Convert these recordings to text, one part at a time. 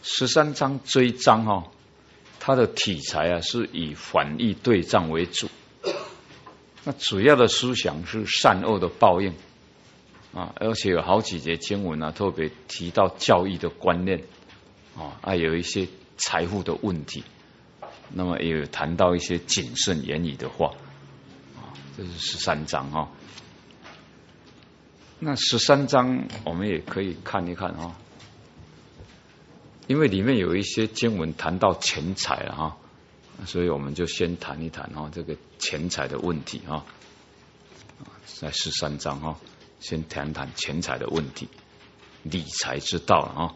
13章这一章哈，它的题材啊是以反义对仗为主，那主要的思想是善恶的报应啊，而且有好几节经文啊，特别提到教育的观念啊，还有一些财富的问题，那么也有谈到一些谨慎言语的话啊，这是13章哈。那13章我们也可以看一看哈，因为里面有一些经文谈到钱财了哈，所以我们就先谈一谈哈这个钱财的问题哈，在13章哈，先谈谈钱财的问题，理财之道啊。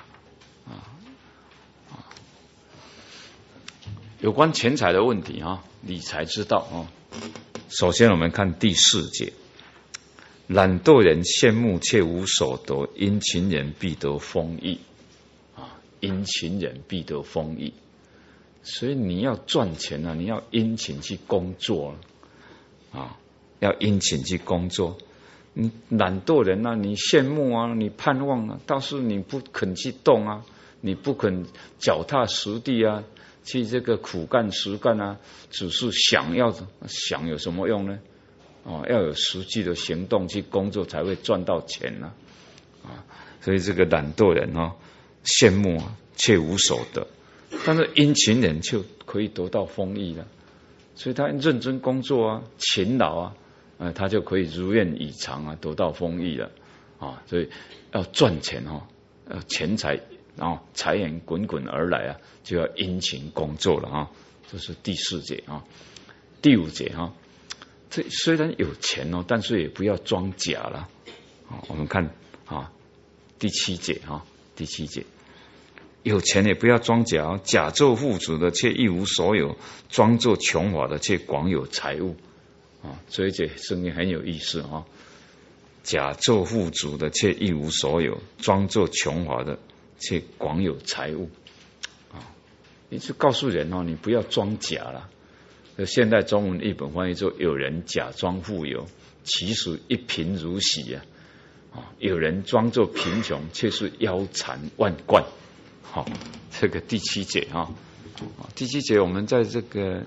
有关钱财的问题啊，理财之道啊。首先我们看第4节，懒惰人羡慕却无所得，殷勤人必得丰裕啊，殷勤人必得丰裕。所以你要赚钱啊，你要殷勤去工作啊，要殷勤去工作。你懒惰人啊，你羡慕啊，你盼望啊，倒是你不肯去动啊，你不肯脚踏实地啊，去这个苦干实干啊，只是想有什么用呢？哦，要有实际的行动去工作才会赚到钱呢啊。所以这个懒惰人哦，羡慕啊，却无所得，但是殷勤人就可以得到丰裕了。所以他认真工作啊，勤劳啊，他就可以如愿以偿啊，得到丰裕了啊。所以要赚钱哦，钱财啊，财源滚滚而来啊，就要殷勤工作了啊。这是第4节啊。第5节啊，这虽然有钱哦，但是也不要装假了啊。我们看啊，第7节啊，第7节，有钱也不要装假，假作富足的却一无所有，装作穷乏的却广有财物啊。这一节圣经很有意思啊，假作富足的却一无所有，装作穷乏的却广有财物啊。你就告诉人哦，你不要装假了。现代中文译本翻译说，有人假装富有，其实一贫如洗啊。有人装作贫穷，却是腰缠万贯。好，这个第7节啊，第7节我们在这个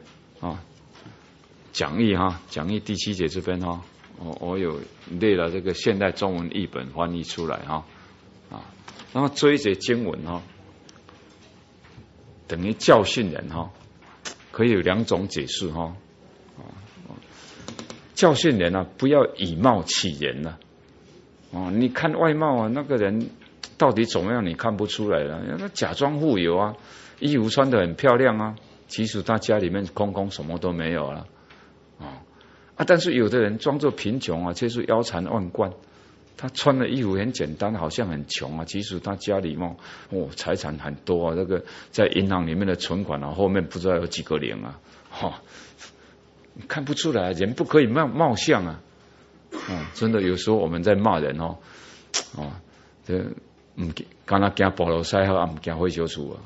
讲义第7节这边哈，我有列了这个现代中文译本翻译出来哈然后这一节经文哈，等于教训人哈，可以有2种解释哈。教训人啊，不要以貌取人了你看外貌啊，那个人到底怎么样，你看不出来了。他假装富有啊，衣服穿得很漂亮啊，其实他家里面空空，什么都没有了但是有的人装作贫穷啊，却是腰缠万贯。他穿的衣服很简单，好像很穷啊，其实他家里面财产很多啊，这个在银行里面的存款啊，后面不知道有几个零啊看不出来，人不可以貌相啊真的有时候我们在骂人这刚才惊菠萝塞好，唔惊火烧厝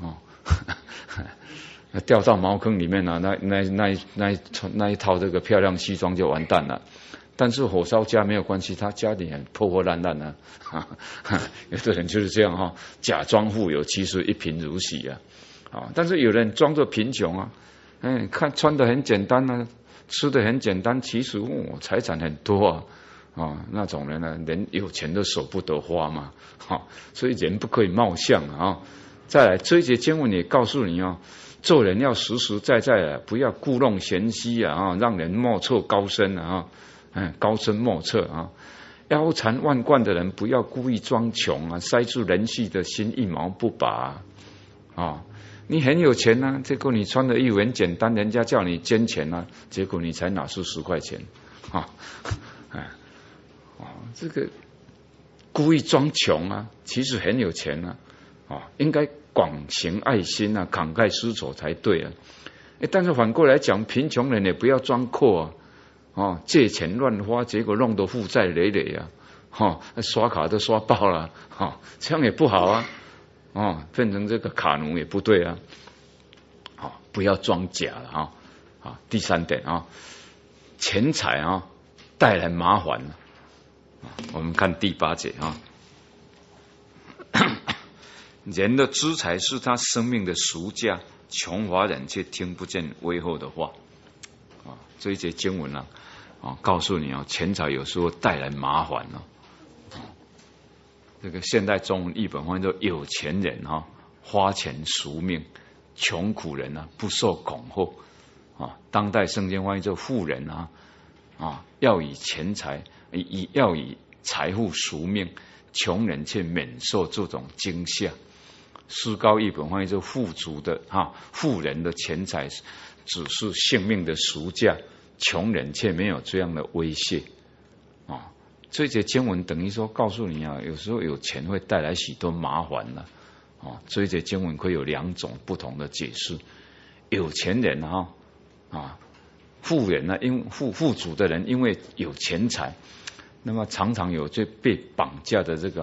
掉到茅坑里面啊，那一套这个漂亮西装就完蛋了。但是火烧家没有关系，他家里很破破烂烂有的人就是这样假装富有，其实一贫如洗但是有人装作贫穷看穿得很简单啊，吃得很简单，其实财产很多那种人呢，连有钱都舍不得花嘛所以人不可以貌相再来，这一节经文也告诉你做人要实实在在不要故弄玄虚让人莫测高深高深莫测腰缠万贯的人不要故意装穷塞住人气的心一毛不拔你很有钱结果你穿的衣服很简单，人家叫你捐钱结果你才拿出10块钱这个故意装穷其实很有钱应该广行爱心慷慨施舍才对但是反过来讲，贫穷人也不要装阔借钱乱花，结果弄得负债累累刷卡都刷爆了这样也不好变成这个卡奴也不对不要装假了第3点钱财带来麻烦我们看第8节人的资财是他生命的赎价，穷乏人却听不见威后的话。这一节经文告诉你钱财有时候带来麻烦这个现代中文译本翻译作有钱人花钱赎命，穷苦人不受恐吓当代圣经翻译作富人要以钱财要以财富赎命，穷人却免受这种惊吓。诗高译本翻译作富足的富人的钱财只是性命的赎价，穷人却没有这样的威胁这节经文等于说告诉你有时候有钱会带来许多麻烦这节经文可以有两种不同的解释。有钱人富人因为富足的人因为有钱财，那么常常有这被绑架的这个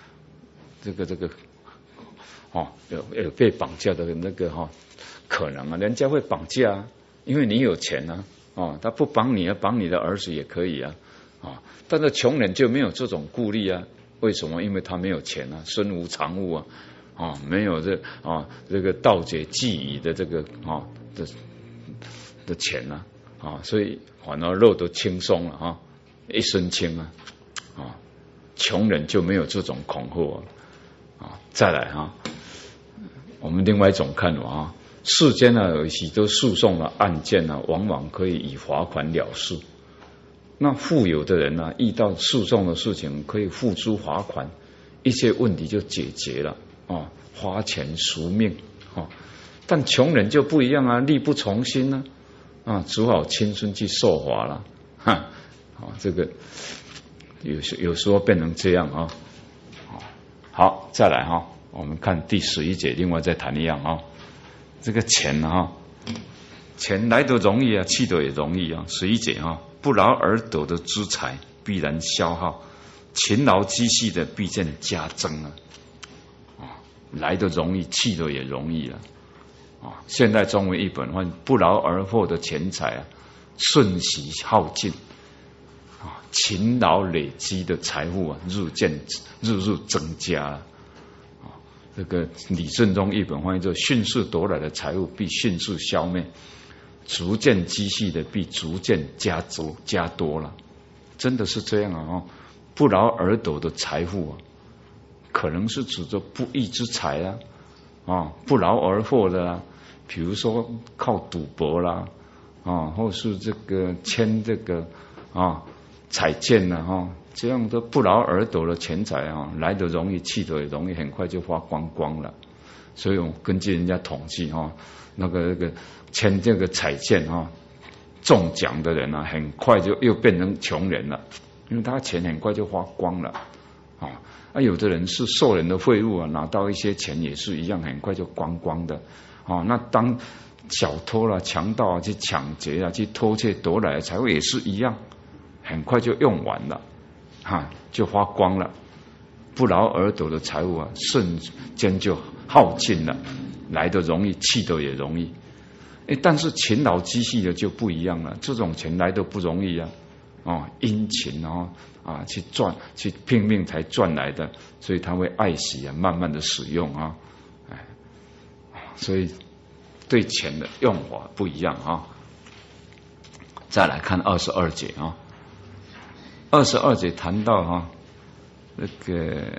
有被绑架的那个可能人家会绑架因为你有钱他不绑你绑你的儿子也可以但是穷人就没有这种顾虑为什么？因为他没有钱身无长物没有这个盗劫觊觎的这个的钱所以反而肉都轻松了一身轻穷人就没有这种恐吓再来我们另外一种看法世间有许多诉讼的案件往往可以以罚款了事。那富有的人遇到诉讼的事情可以付诸罚款，一些问题就解决了花钱赎命但穷人就不一样力不从心只好亲身去受罚了这个有时候变成这样好，再来我们看第11节，另外再谈一样这个钱钱来得容易去得也容易11节不劳而得的资财必然消耗，勤劳积蓄的必见加增来得容易去得也容易了现代中文译本换不劳而获的钱财瞬息耗尽勤劳累积的财富日日增加了这个李正中译本翻译作迅速夺来的财物必迅速消灭，逐渐积蓄的必逐渐加多了。真的是这样不劳而得的财富可能是指着不义之财不劳而获的比如说靠赌博啦或是这个签这个彩券这样的不劳而得的钱财来得容易去得也容易，很快就花光光了。所以我根据人家统计那个签这个彩券中奖的人很快就又变成穷人了，因为他钱很快就花光了有的人是受人的贿赂拿到一些钱也是一样，很快就光光的那当小偷啦、强盗去抢劫去偷窃夺来的财物也是一样，很快就用完了就花光了。不劳而得的财物瞬间就耗尽了，来得容易去得也容易但是勤劳积蓄的就不一样了，这种钱来得不容易殷勤去赚去拼命才赚来的，所以他会爱惜慢慢的使用所以对钱的用法不一样再来看22节22节谈到那个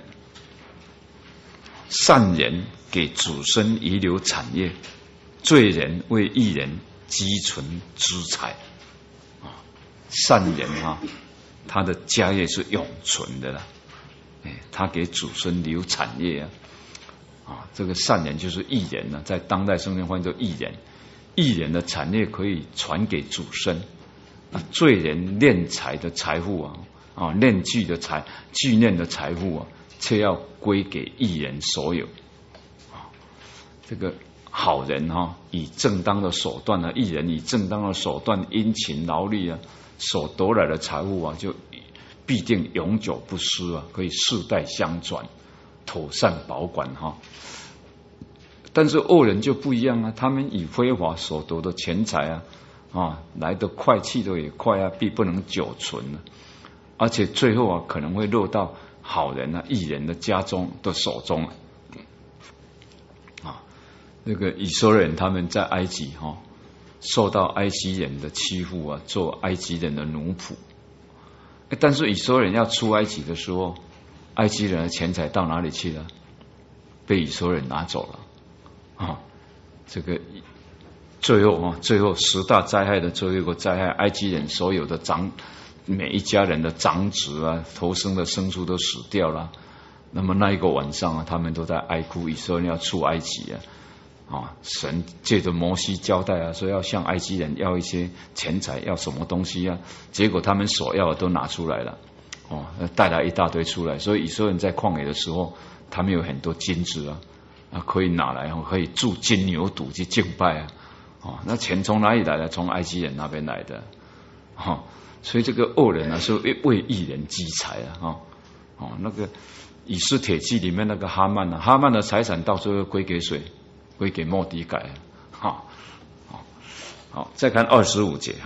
善人给祖孙遗留产业，罪人为义人积存资财善人他的家业是永存的了他给祖孙留产业这个善人就是义人在当代圣经翻译作义人，义人的产业可以传给祖孙罪人敛财的财富敛聚的聚敛的财富却要归给义人所有这个好人以正当的手段义人以正当的手段殷勤劳力所得来的财物就必定永久不失可以世代相传，妥善保管但是恶人就不一样他们以非法所得的钱财来得快去得也快必不能久存而且最后可能会落到好人义人的家中的手中那个以色列人他们在埃及受到埃及人的欺负啊，做埃及人的奴仆。但是以色列人要出埃及的时候，埃及人的钱财到哪里去了？被以色列人拿走了啊！这个最后10大灾害的最后一个灾害，埃及人所有的每一家人的长子啊，头生的牲畜都死掉了。那么那一个晚上啊，他们都在哀哭，以色列人要出埃及神借着摩西交代啊，说要向埃及人要一些钱财，要什么东西啊？结果他们所要的都拿出来了，带来一大堆出来。所以以色列人在旷野的时候，他们有很多金子可以拿来可以铸金牛犊去敬拜那钱从哪里来的？从埃及人那边来的所以这个恶人是为义人积财那个以斯帖记里面那个哈曼哈曼的财产到最后归给谁？归给末底改。好，再看25节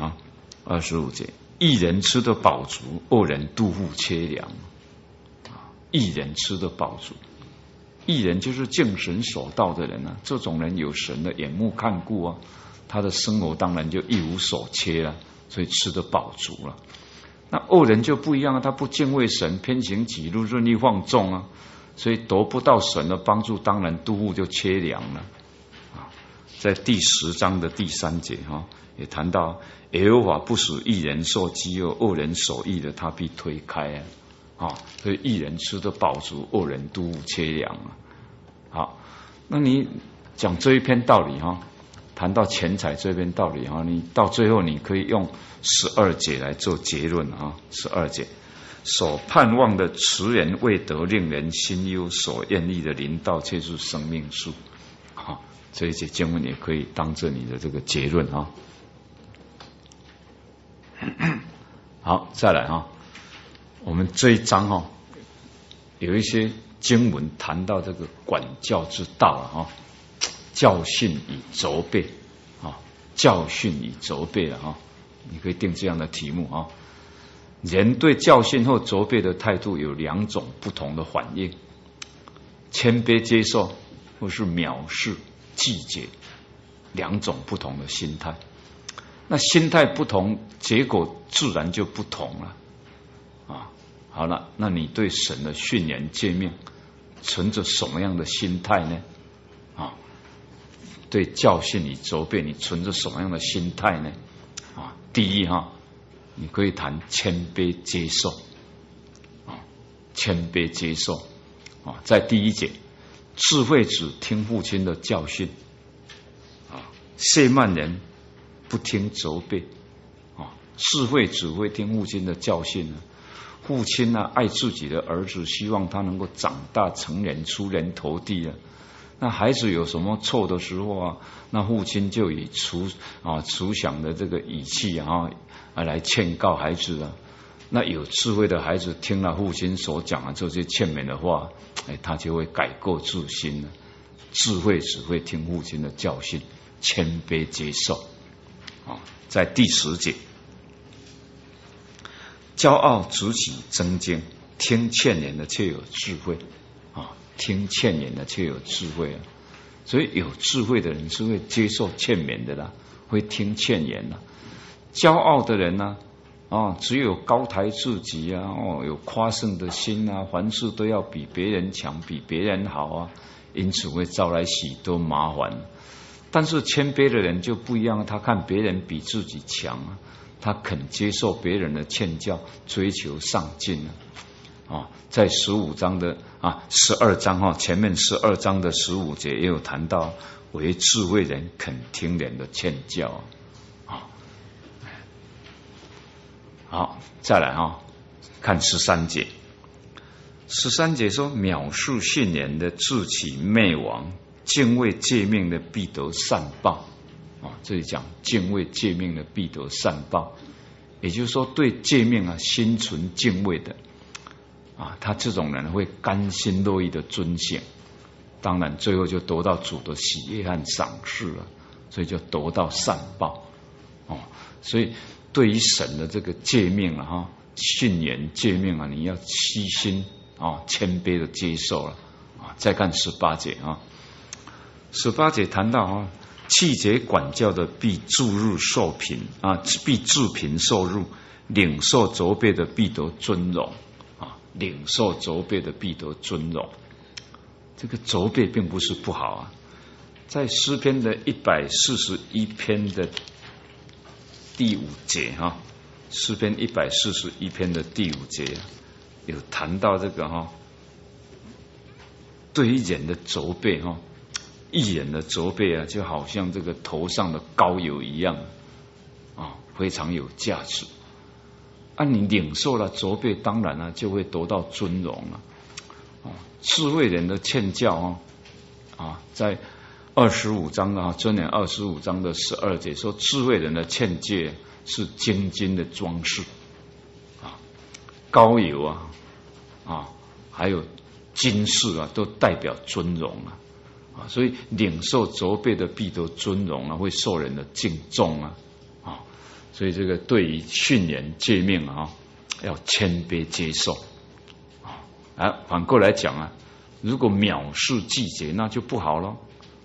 25节，义人吃得饱足，恶人肚腹缺粮。义人吃得饱足，义人就是敬神守道的人这种人有神的眼目看顾他的生活当然就一无所缺了，所以吃得饱足了。那恶人就不一样他不敬畏神，偏行己路，任意放纵所以得不到神的帮助，当然肚腹就缺粮了。在第10章的第3节也谈到耶和华不使义人受饥饿，恶人守义的他必推开所以义人吃得饱足，恶人肚腹缺粮好，那你讲这一篇道理谈到钱财这篇道理你到最后你可以用12节来做结论12节，所盼望的慈人未得，令人心忧；所愿意的临到，却是生命树。这一节经文也可以当作你的这个结论好，再来我们这一章有一些经文谈到这个管教之道教训与责备教训与责备了你可以定这样的题目人对教训或责备的态度有2种不同的反应：谦卑接受，或是藐视拒绝，2种不同的心态。那心态不同，结果自然就不同了好了，那你对神的训言诫命存着什么样的心态呢？对教训与责备你存着什么样的心态呢？第一你可以谈谦卑接受谦卑接受在第1节，智慧子听父亲的教训亵慢人不听责备智慧子会听父亲的教训父亲爱自己的儿子，希望他能够长大成人，出人头地那孩子有什么错的时候那父亲就以慈祥的这个语气来劝告孩子那有智慧的孩子听了父亲所讲的这些劝勉的话，他就会改过自新了。智慧只会听父亲的教训，谦卑接受在第10节，骄傲直起争竞，听劝言的却有智慧听劝言的却有智慧所以有智慧的人是会接受劝勉的啦，会听劝言骄傲的人只有高抬自己有夸胜的心凡事都要比别人强，比别人好因此会招来许多麻烦。但是谦卑的人就不一样，他看别人比自己强他肯接受别人的劝教，追求上进在12章前面12章的15节也有谈到，为智慧人肯听人的劝教好，再来看13节。13节说，藐视训言的自取灭亡，敬畏诫命的必得善报这里讲敬畏诫命的必得善报，也就是说对诫命心存敬畏的他这种人会甘心乐意的遵行，当然最后就得到主的喜悦和赏识了，所以就得到善报所以对于神的这个诫命训言诫命你要虚心谦卑的接受了再看18节 18节谈到啊，气节管教的必注入受贫啊，必治贫受辱，领受责备的必得尊荣啊，领受责备的必得尊荣。这个责备并不是不好啊，在诗篇的141篇的第5节哈，诗篇141篇的第5节有谈到这个哈，对于人的责备哈，义人的责备啊，就好像这个头上的膏油一样啊，非常有价值。你领受了责备，当然就会得到尊荣了。智慧人的劝教在25章箴言25章的12节说，智慧人的劝诫是精金的装饰膏油还有金饰都代表尊荣所以领受责备的必得尊荣会受人的敬重所以这个对于训言诫命要谦卑接受反过来讲如果藐视季节，那就不好了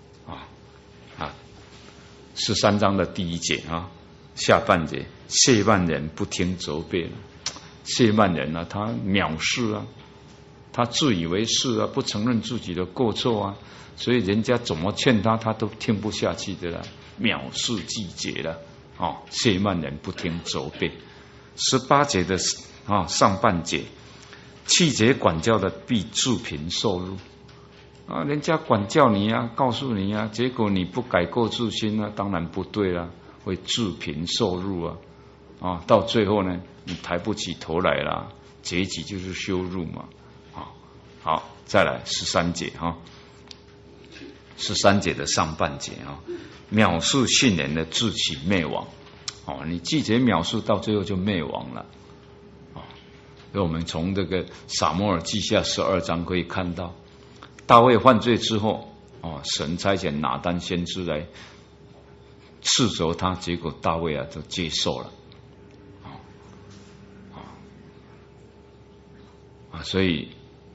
13章的第1节下半节，谢曼人不听责备了。谢曼人他藐视他自以为是不承认自己的过错所以人家怎么劝他，他都听不下去的了，藐视季节了谢曼人不听责备。18节的上半节，气节管教的必治贫受辱人家管教你告诉你结果你不改过自新当然不对了，会治贫受辱到最后呢，你抬不起头来了，结局就是羞辱嘛好，再来13节13节的上半节藐视训言的自取灭亡你季节藐视到最后就灭亡了所以我们从这个撒母耳记下12章可以看到，大卫犯罪之后神差遣拿单先知来斥责他，结果大卫就接受了所以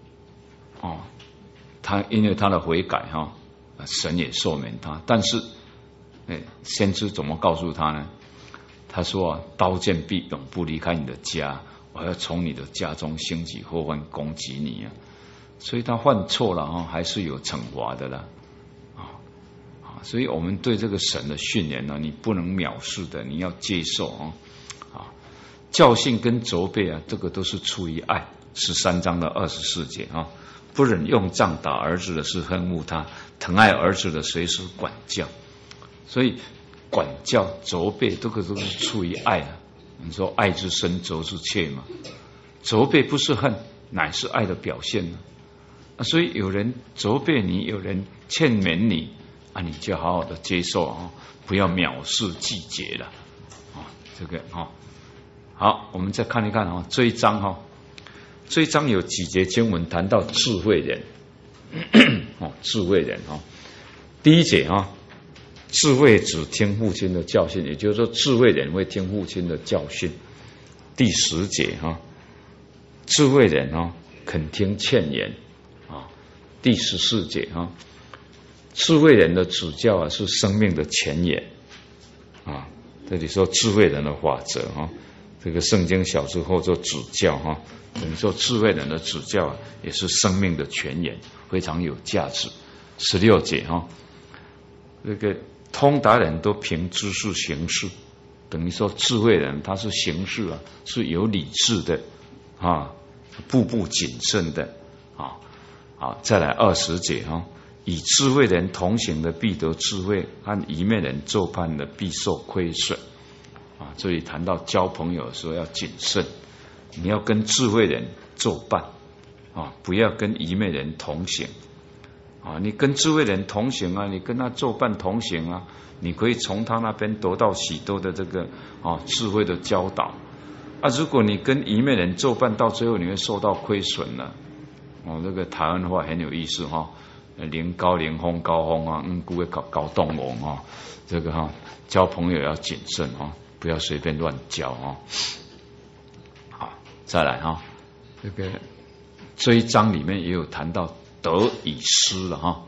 他因为他的悔改神也赦免他。但是先知怎么告诉他呢？他说刀剑必永不离开你的家，我要从你的家中兴起祸患攻击你所以他犯错了还是有惩罚的啦所以我们对这个神的训言你不能藐视的，你要接受教训跟责备这个都是出于爱。13章的24节不忍用杖打儿子的是恨恶他，疼爱儿子的随时管教。所以管教责备这个都是出于爱你说爱之深责之切嘛，责备不是恨，乃是爱的表现所以有人责备你，有人劝勉你你就好好的接受不要藐视季节了这个好，我们再看一看这一章这一章有几节经文谈到智慧人智慧人第1节智慧只听父亲的教训，也就是说智慧人会听父亲的教训。第10节智慧人肯听劝言第14节智慧人的指教是生命的前沿这里说智慧人的法则这个圣经小时候做指教等于说智慧人的指教也是生命的前沿，非常有价值。16节这个通达人都凭知识行事，等于说智慧人他是行事是有理智的步步谨慎的好，再来20节与智慧人同行的必得智慧，和愚昧人作伴的必受亏损这里谈到交朋友的时候要谨慎，你要跟智慧人作伴不要跟愚昧人同行你跟智慧人同行你跟他作伴同行你可以从他那边得到许多的这个智慧的教导如果你跟愚昧人作伴，到最后你会受到亏损了这个台湾话很有意思凌高凌风高风各位搞动物这个交朋友要谨慎不要随便乱交好，再来这个这一章里面也有谈到得与失了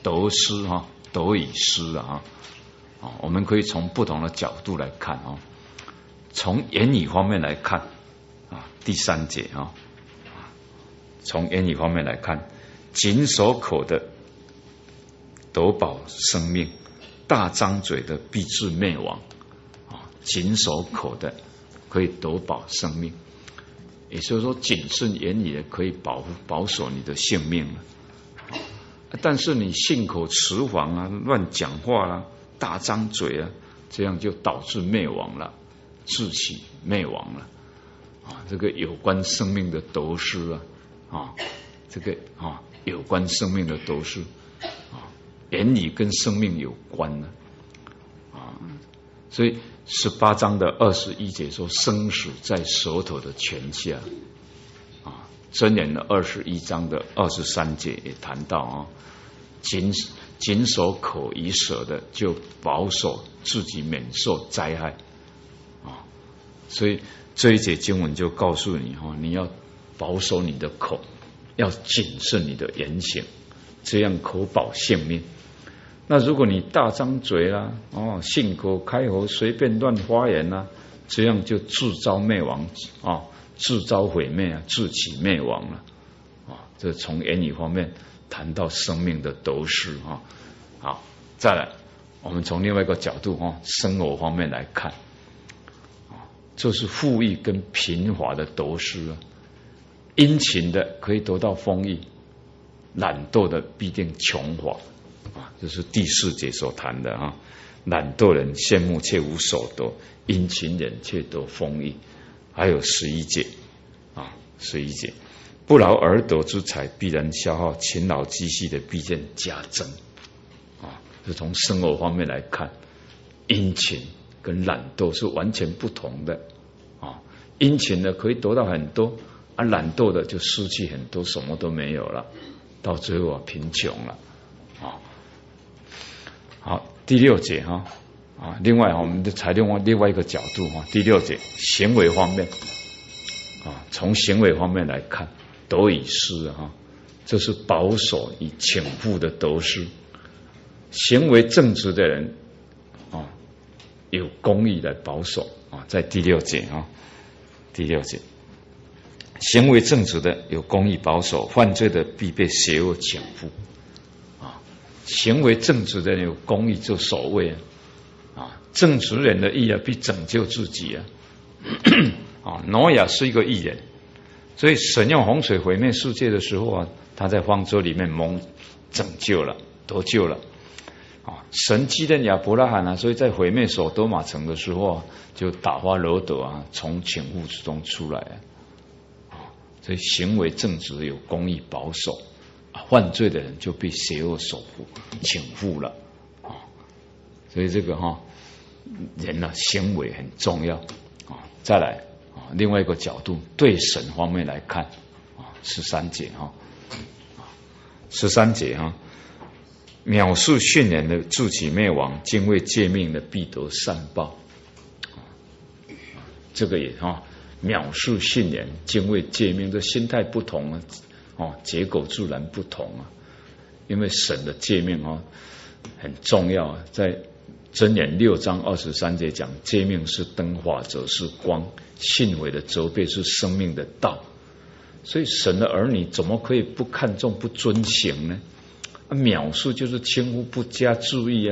得失哈，得与失啊，我们可以从不同的角度来看啊。从言语方面来看啊，第三节啊，从言语方面来看，紧守口的得保生命，大张嘴的必致灭亡啊。紧守口的可以得保生命，也就是说谨慎言语的可以保守你的性命了。但是你信口雌黄啊，乱讲话啦，大张嘴啊，这样就导致灭亡了，自起灭亡了啊！这个有关生命的得失啊，这个啊有关生命的得失啊，言语跟生命有关呢啊，所以18章的21节说，生死在舌头的权下啊。箴言的21章的23节也谈到啊，谨守口与舌的，就保守自己免受灾害啊。所以这一节经文就告诉你哈，你要保守你的口，要谨慎你的言行，这样口保性命。那如果你大张嘴啦，信口开河，随便乱发言啦，这样就自招灭亡啊，自招毁灭啊，自起灭亡了啊。这从言语方面谈到生命的得失啊。好，再来，我们从另外一个角度生活方面来看啊，这是富裕跟贫乏的得失啊。殷勤的可以得到丰裕，懒惰的必定穷乏啊。这是第4节所谈的啊。懒惰人羡慕却无所得，殷勤人却得丰裕。还有11节啊，11节，不劳而得之财必然消耗，勤劳积蓄的必见加增啊。是从生活方面来看，殷勤跟懒惰是完全不同的啊。殷勤的可以得到很多，懒惰的就失去很多，什么都没有了，到最后贫穷了啊。好，第6节啊，另外我们就采用另外一个角度第6节行为方面啊，从行为方面来看，得与失这是保守与倾覆的得失。行为正直的人有公义来保守在第6节第6节，行为正直的有公义保守，犯罪的必被邪恶倾覆啊。行为正直的人有公义就守卫正直人的义必拯救自己挪亚是一个义人，所以神用洪水毁灭世界的时候他在方舟里面蒙拯救了，得救了神纪念亚伯拉罕所以在毁灭所多玛城的时候就打发罗得从倾覆之中出来所以行为正直有公义保守犯罪的人就被邪恶所倾覆了所以这个人行为很重要再来另外一个角度，对神方面来看13节13节藐视训言的自起灭亡，敬畏诫命的必得善报这个也藐视训言，敬畏诫命，这心态不同结果自然不同因为神的诫命很重要在箴言6章23节讲，诫命是灯，法则是光，信伪的责备是生命的道。所以神的儿女怎么可以不看重不遵行呢？藐视就是轻忽不加注意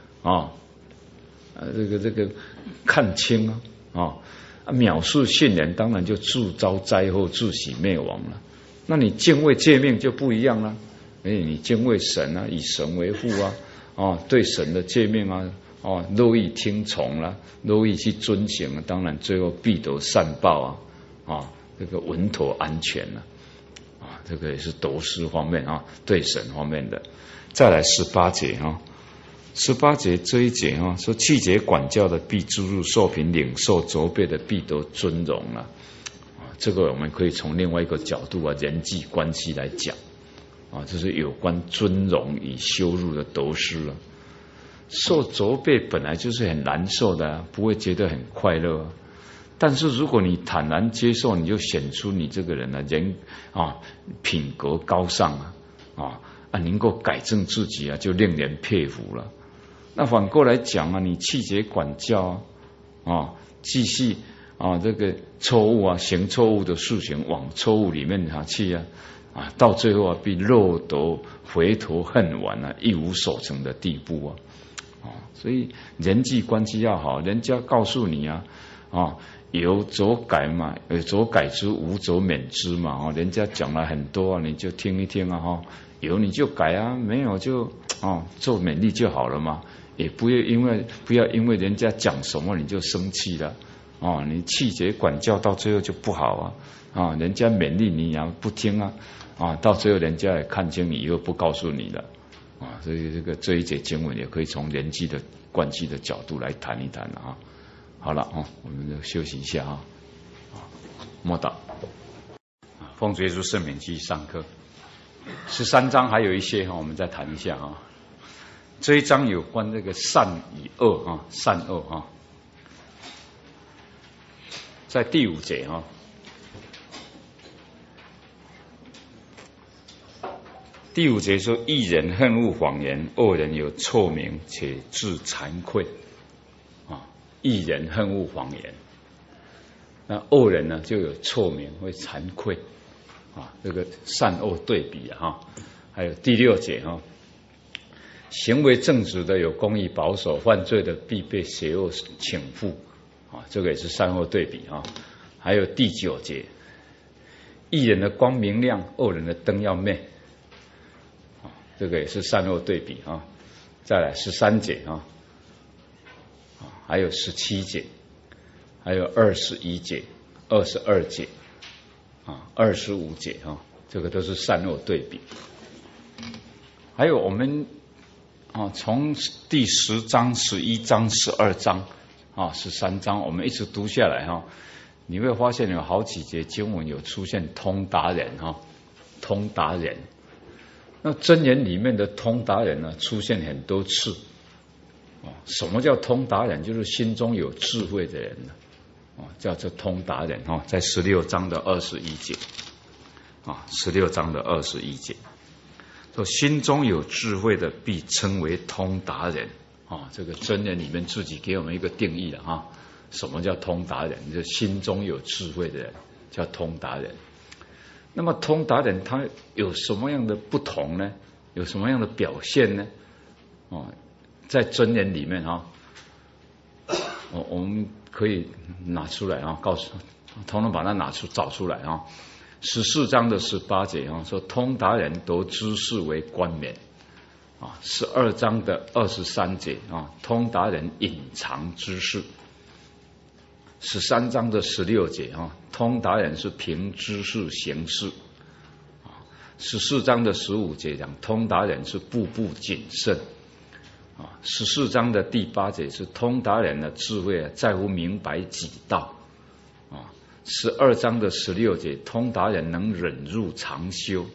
这个看轻藐视训言，当然就自招灾祸，自起灭亡了。那你敬畏诫命就不一样了，你敬畏神以神为父对神的诫命乐意听从了，乐意去遵行了，当然最后必得善报这个稳妥安全了这个也是得失方面对神方面的。再来18节18节这一节说，气节管教的必注入受贫，领受责备的必得尊荣了这个我们可以从另外一个角度人际关系来讲这是有关尊荣与羞辱的得失了。受责备本来就是很难受的不会觉得很快乐但是如果你坦然接受，你就显出你这个人人品格高尚能够改正自己啊，就令人佩服了。那反过来讲啊，你气节管教继续这个错误啊，行错误的事情，往错误里面去到最后必落得回头恨晚啊，一无所成的地步所以人际关系要好，人家告诉你有则改嘛，有则改之，无则勉之嘛人家讲了很多你就听一听有你就改没有就做勉励就好了嘛。也不要因为人家讲什么你就生气了你气节管教到最后就不好人家勉励你不听到最后人家也看清你以后不告诉你了所以这一节经文也可以从人际的关系的角度来谈一谈好了我们就休息一下默祷。奉主耶稣圣名继续上课。13章还有一些我们再谈一下这一章有关这个善与恶善恶在第5节第5节说：义人恨恶谎言，恶人有臭名，且自惭愧义人恨恶谎言，那恶人呢就有臭名，会惭愧这个善恶对比还有第6节行为正直的有公义保守，犯罪的必被邪恶倾覆这个也是善恶对比还有第9节，义人的光明亮，恶人的灯要灭这个也是善恶对比再来13节还有17节，还有21节、22节25节这个都是善恶对比。还有我们从第10章、11章、12章13章我们一直读下来你会发现有好几节经文有出现通达人通达人。那箴言里面的通达人呢出现很多次什么叫通达人？就是心中有智慧的人叫做通达人在16章的21节16章的21节说心中有智慧的必称为通达人这个箴言里面自己给我们一个定义了什么叫通达人？就是心中有智慧的人叫通达人。那么通达人他有什么样的不同呢？有什么样的表现呢？在箴言里面我们可以拿出来告诉统统把它找出来14章的18节说通达人得知识为冠冕12章的23节通达人隐藏知识13章的16节通达人是凭知识行事14章的15节讲通达人是步步谨慎14章的第8节是通达人的智慧在乎明白己道12章的16节通达人能忍辱常修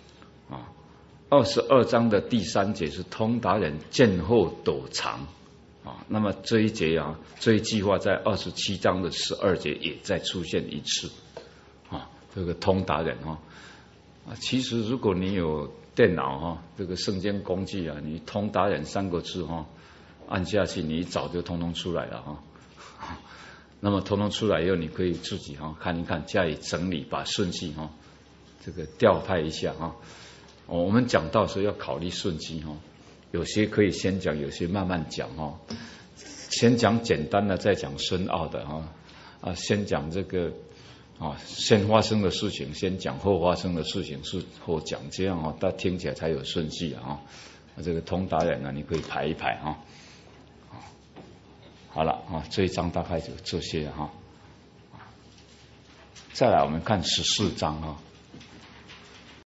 22章的第3节是通达人见后躲藏那么这一节这一句话在27章的12节也再出现一次这个通达人其实如果你有电脑这个圣经工具你通达人3个字按下去你一早就通通出来了那么通通出来以后你可以自己看一看，加以整理，把顺序这个调派一下我们讲到时候要考虑顺序有些可以先讲，有些慢慢讲先讲简单的，再讲深奥的先讲这个先发生的事情先讲，后发生的事情是后讲，这样它听起来才有顺序这个通达人你可以排一排好了这一章大概就这些再来我们看14章